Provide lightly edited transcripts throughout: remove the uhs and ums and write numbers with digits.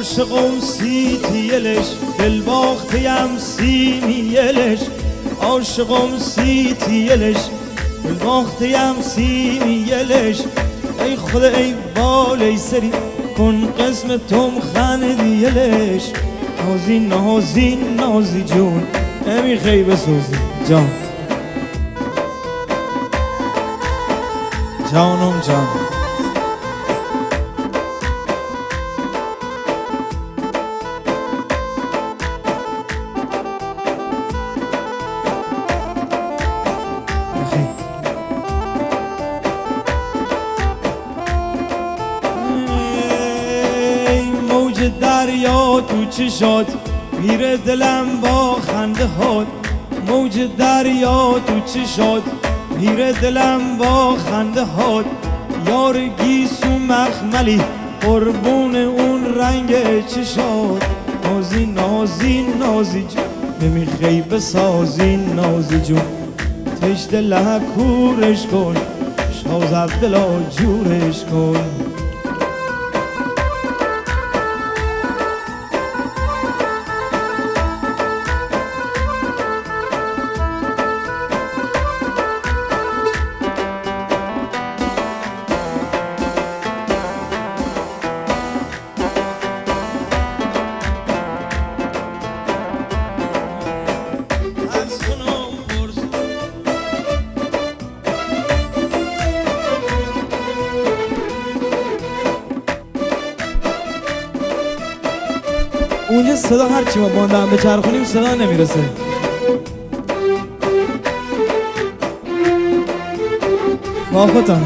عاشقم سیتیلش دل باختیم سیمیلش عاشقم سیتیلش دل باختیم سیمیلش ای خدا ای بال ای سری کن قسم توم خندیلش نازی نازی نازی جون نمیخوای بسوزی جان جانم جان موج دریا تو چشات میره دلم با خنده هات موج دریا تو چشات میره دلم با خنده هات یار گیسو مخملی قربون اون رنگ چشات نازی نازی نازی جون نمیخوای بسازی نازی جون تش دل کورش کن شازر دلا جورش کن اونجا صدا هرچی ما باندم بچرخونیم صدا نمیرسه با خودتان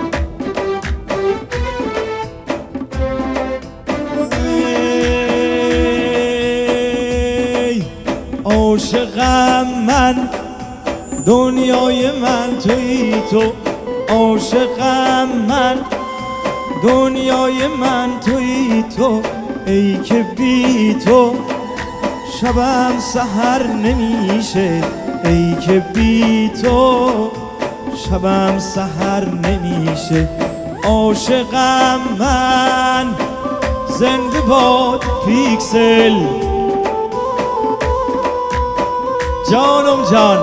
عاشقم من دنیای من تویی تو عاشقم من دنیای من تویی تو ای که بی تو شبم سحر نمیشه ای که بی تو شبم سحر نمیشه عاشقم من زنده باد پیکسل جانم جان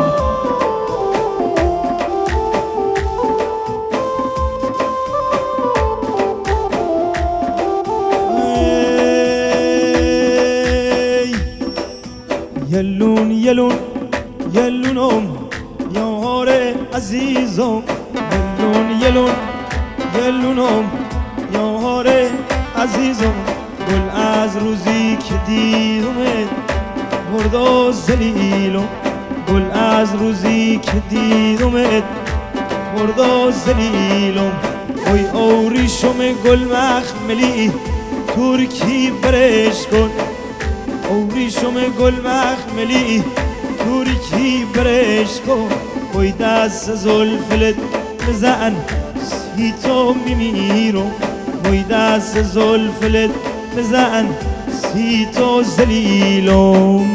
یلون یلون یلونم یار عزیزم یلون یلون یلونم یار عزیزم گل از روزی که دیدمت مرد و زلیلم گل از روزی که دیدمت مرد و زلیلم اوی اوریشم گل مخملی ترکی برش کن اوریشم گل مخملی ترکی برش کن اوی دست زلفلت بزن سی تو میمیرم اوی دست زلفلت بزن سی تو زلیلم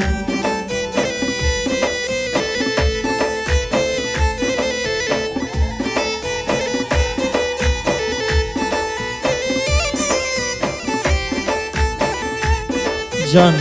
جان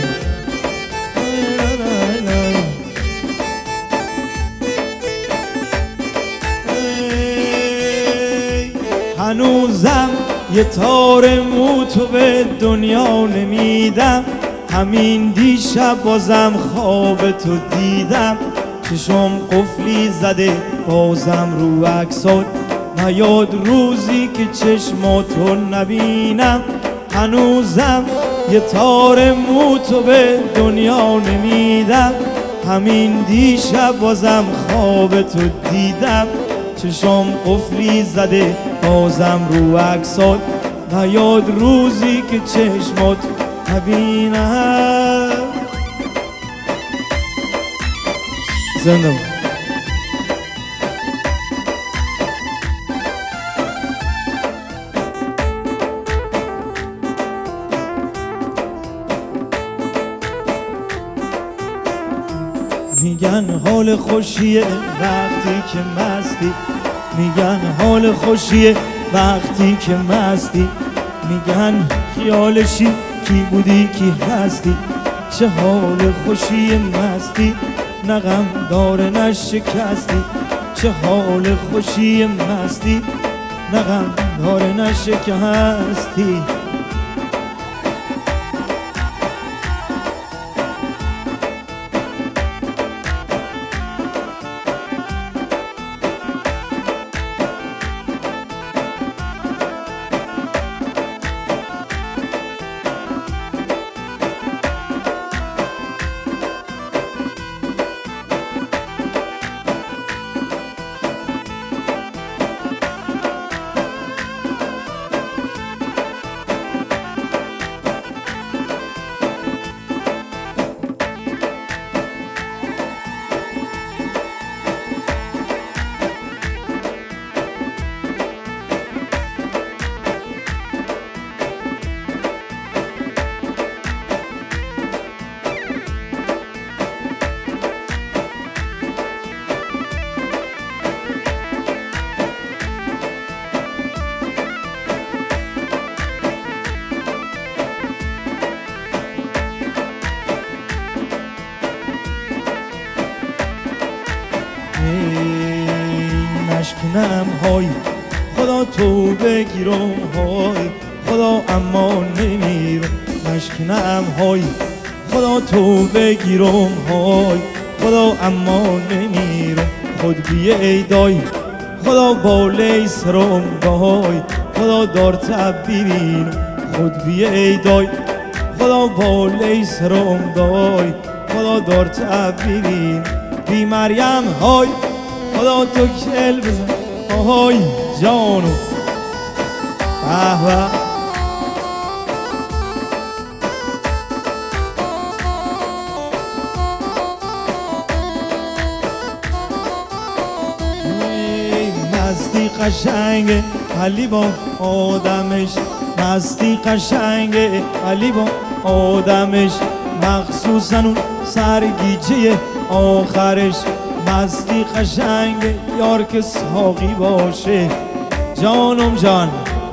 هنوزم یه تار موتو به دنیا نمیدم همین دیشب بازم خواب تو دیدم چشم قفلی زده بازم رو عکسات نیاد روزی که چشماتو نبینم هنوزم یه تار موتو به دنیا نمیدم همین دیشب بازم خواب تو دیدم چشم قفلی زده بازم رو عکسات نیاد روزی که چشمات نبینم زنده میگن حال خوشیه وقتی که مستی میگن حال خوشیه وقتی که مستی میگن خیالشی کی بودی کی هستی، چه حال خوشی مستی، نه غم داره نه شکستی، چه حال خوشی مستی، نه غم داره نه شکستی. نشکنم های خدا تو بگیرم های خدا اما نمیرم، نشکنم های خدا تو بگیرم های خدا اما نمیرم، خود بیایدای خدا بالای سرم های خدا دار تب ببینم، خود بیایدای خدا بالای سرم دای خدا دار تب ببینم، بی مریم های خدا تو کل بزن آهای جانو به به. مستی قشنگه علی با آدمش، مستی قشنگه علی با آدمش، مخصوصا اون سرگیجه آخرش، مستی قشنگه یار که ساقی باشه جانم جان.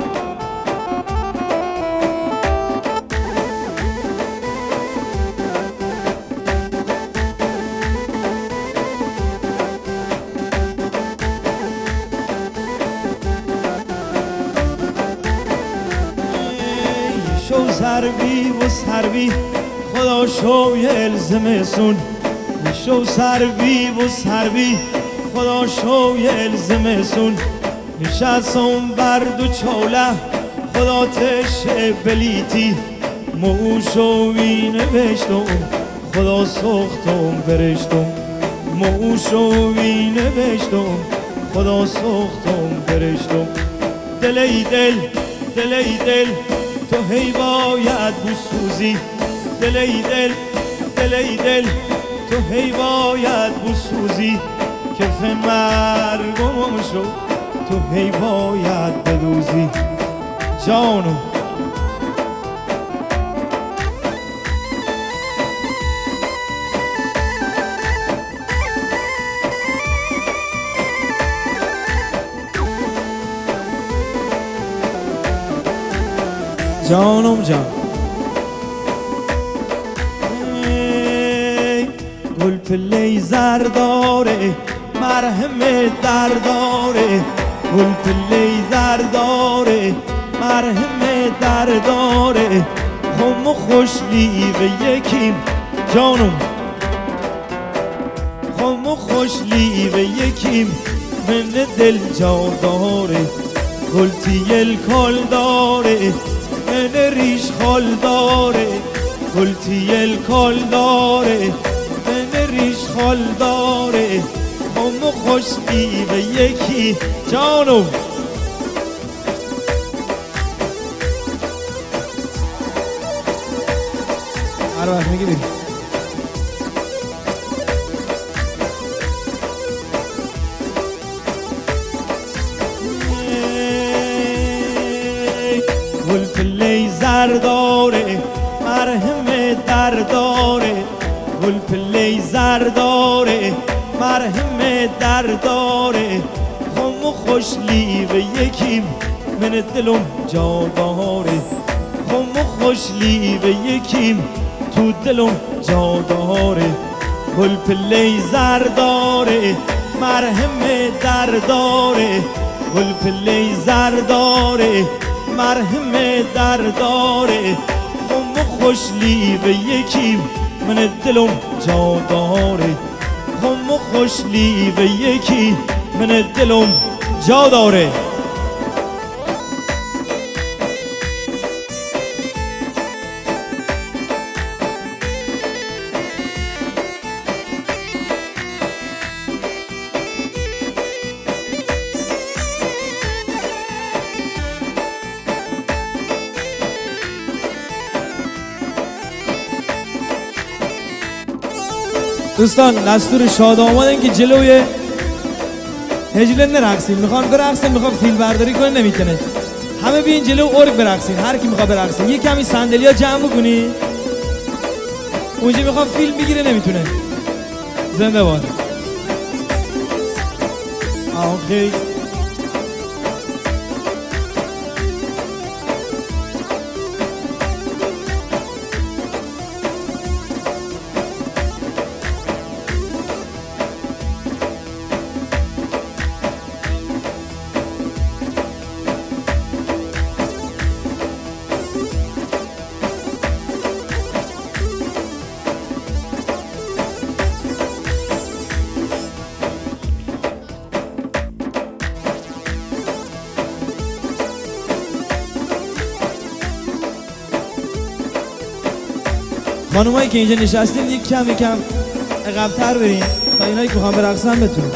شو سروی و سروی خدا شو یه زمستون، شو سروی و سروی خدا شو یه زمستون، نشستم بر دو چاله خدا تشه بلیتی، موشوی نوشتم خدا سختم برشتم، موشوی نوشتم خدا سختم برشتم، دلی دل دلی دل تو هی باید بسوزی، دلی دل دلی دل تو هی باید بسوزی، کف مرگم شو تو هی باید بدوزی جانو. جانم جان گل پله زرداره مرهم درداره، گل پله زرداره مرهم درداره، خم و خوشلی و یکیم جانم، خم و خوشلی و یکیم من دل جا داره، گل تیل کل داره من ریش خال داره، گل تیل کل داره من ریش خال داره، خم و خوشلی و یکی جانو. هر وقت میگی بریم گل پله زرداره مرهم درداره، گل پله زرداره مرهم درداره، خم و خوشلی و یکیم من دلم جا داره، خم و خوشلی به یکیم تو دلم جا داره گل پله زرداره مرهم درداره گل پله زرداره مرهم درداره خم و خوشلی به یکیم من دلم جا داره خم و خوشلی به یکی من دلم جا داره دوستان دستور شاد آمدن که جلوی هجله نرقصین میخوان برقصین میخوان فیلم برداری کنه نمیتونه همه بیین جلو ارگ برقصین هر کی میخواد برقصین یه کمی صندلی‌ها جمع بکنی اونجا میخواد فیلم بگیره نمیتونه زنده باد آخی خانومایی که اینجا نشستین یک کم عقب‌تر برین تا اینایی که میخوان برقصن بتونن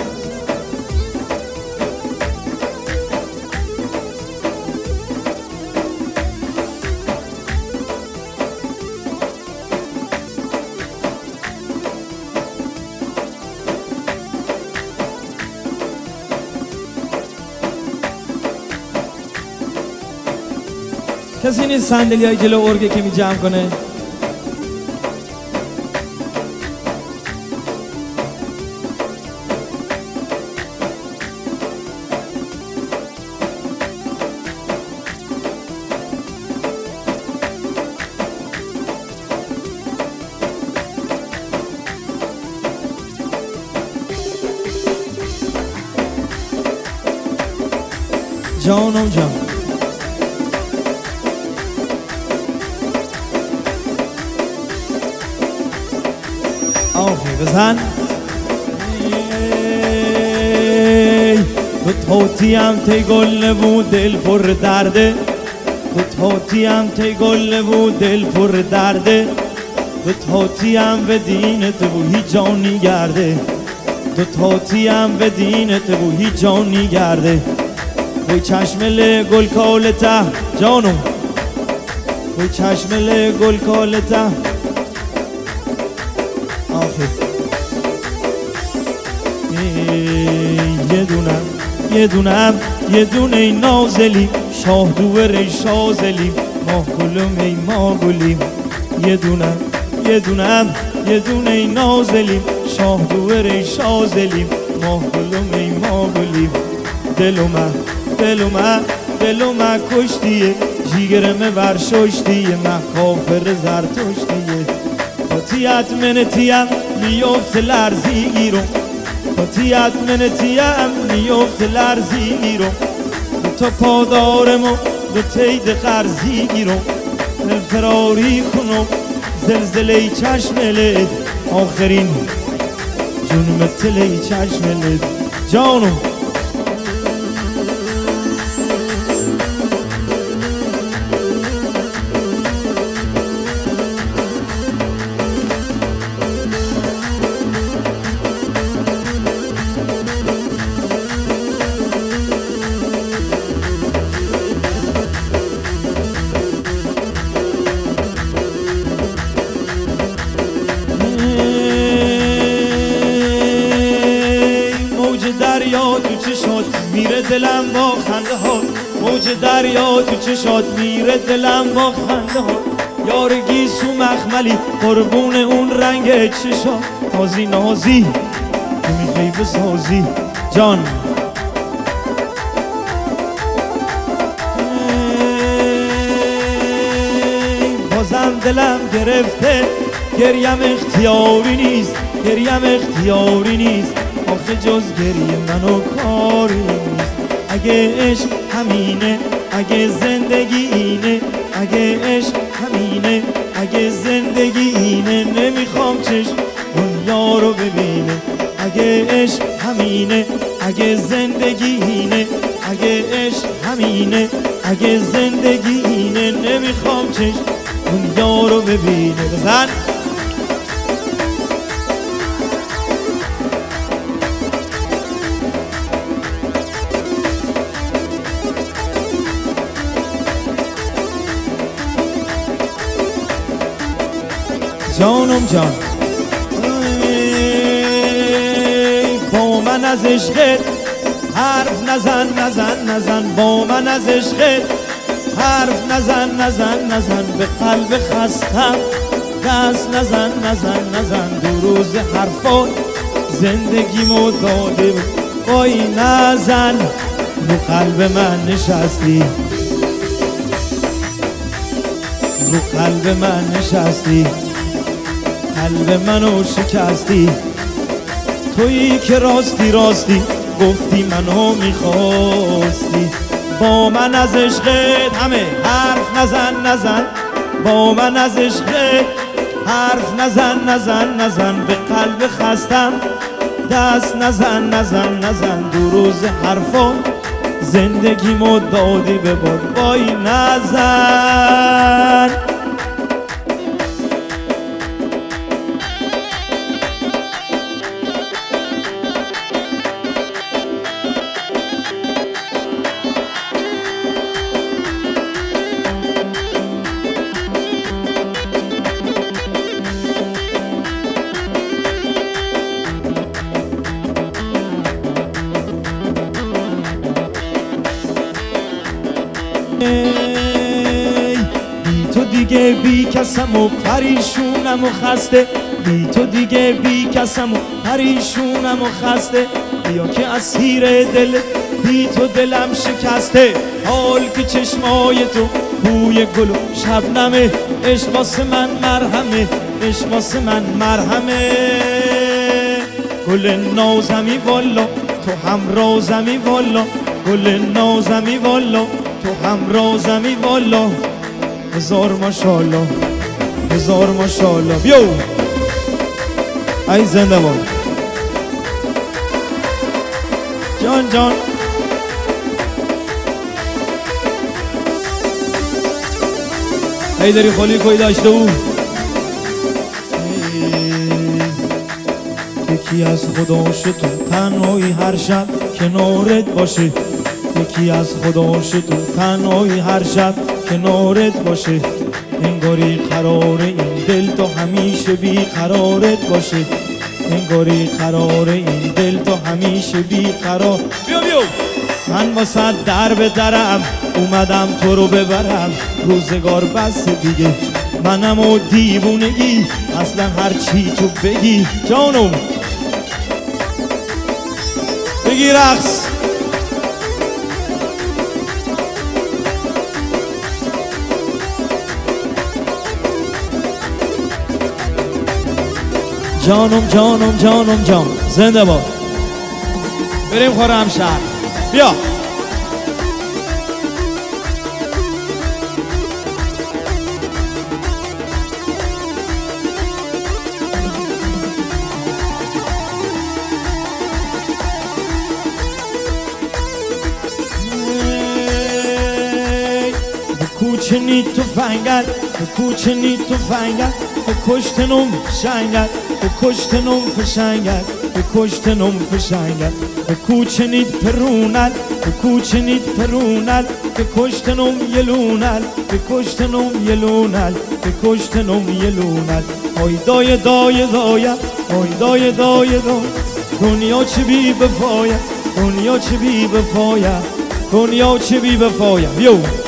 کسی نیست صندلی‌های جلو ارگه که می جمع کنه جانم جان آخی بزن تو توتیم تی گل بود دل پر درده تو توتیم تی گل بود دل پر درده تو توتیم به دینت و هیچ جانی گرده تو توتیم به دینت و هیچ جانی گرده وی چشمل گل کالته جانم وی چشمل گل کالته آخه یه دونه نازلی شاه دوره شازلی ماه گلم ای ماه گلیم یه دونه نازلی شاه دوره شازلی ماه گلم ای ماه گلیم دلومه کشتیه جیگرمه برششتیه من کافر زرتشتیه پاتیت منتیم میفت لرزی گیرم پاتیت منتیم میفت لرزی گیرم تا پادارم و دو تید قرضی گیرم فراری کنم زلزله چشملت آخرین جنوم تله چشملت جانم دریا تو چشات میره دلم با خنده ها موج دریا تو چشات میره دلم با خنده ها یارگی سو مخملی قربون اون رنگ چشات نازی نازی تو میخوای بسازی جان دلم گرفته، گریم اختیاری نیست، گریم اختیاری نیست، آخه جز گریه منو کاری نیست. اگه عشق همینه، اگه زندگی اینه، اگه عشق همینه، اگه زندگی اینه، نمیخوام چشم اون یارو ببینه. اگه عشق همینه، اگه زندگی اینه، اگه عشق همینه، اگه زندگی اینه، نمیخوام چشم اون یارو ببینه. بزن جانم جان، با من از عشقت حرف نزن نزن نزن، با من از عشقت حرف نزن نزن نزن، به قلب خستم دست نزن نزن نزن. دو روز حرفات زندگیمو داده، وای نزن، رو قلب من نشستی، رو قلب من نشستی، قلب منو شکستی. تویی که راستی راستی گفتی منو میخواستی. با من از عشقت همه حرف نزن نزن، با من از عشقت حرف نزن نزن نزن، به قلب خستم دست نزن نزن نزن. دو روز حرفا زندگیمو دادی به باد، وای نزن. بی تو دیگه بی کسم و پریشونم و خسته، بی تو دیگه بی کسم و پریشونم و خسته. بیا که اسیر دل بی تو دلم شکسته، حال که چشمای تو بوی گل و شبنمه. عشق واسه من مرهمه، عشق واسه من مرهمه. گل نازمی والا تو هم رازمی والا، گل نازمی والا تو هم رازمی والا. هزار ماشالله، هزار ماشالله. بیو ای زنده باد جان جان. ای داری خالی کوی داشته او، یکی از خدا شد تنهایی هر شب کنارت باشه، یکی از خدا شد تنهایی هر شب کنارت باشه. انگاری قرار این دل تو همیشه بی قرارت باشه، انگاری قرار این دل تو همیشه بی قرار. بیو بیو من واسه در به درم اومدم تو رو ببرم، روزگار بس دیگه منم و دیوونگی، اصلا هر چی تو بگی جانم بگی رقص. جانم جانم جانم جان، زنده باد. بریم خرمشهر، بیا کوچنی تفنگل، کوچنی تفنگل، کشتنم شنگل، کشتنم فشنگل، کشتنم فشنگل. کوچنید پرونل، کوچنید پرونل، کشتنم یلونل، کشتنم یلونل، کشتنم یلونل. آی دای دای دای، آی دای دای دای. دنیا چه بی بفاید، دنیا چه بی بفاید، دنیا چه بی بفاید. بیو